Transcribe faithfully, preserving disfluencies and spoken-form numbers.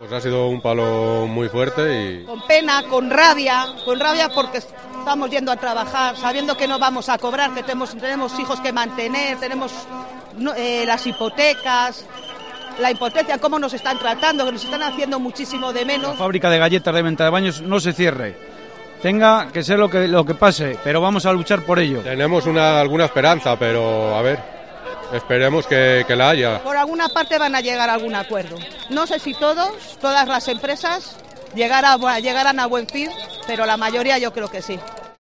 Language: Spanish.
Pues ha sido un palo muy fuerte y... Con pena, con rabia, con rabia porque estamos yendo a trabajar, sabiendo que no vamos a cobrar, que tenemos, tenemos hijos que mantener, tenemos eh, las hipotecas, la impotencia, cómo nos están tratando, que nos están haciendo muchísimo de menos. La fábrica de galletas de Venta de Baños no se cierre, tenga que ser lo que, lo que pase, pero vamos a luchar por ello. Tenemos una, alguna esperanza, pero a ver... Esperemos que, que la haya. Por alguna parte van a llegar a algún acuerdo. No sé si todos, todas las empresas llegarán a, llegarán a buen fin, pero la mayoría yo creo que sí.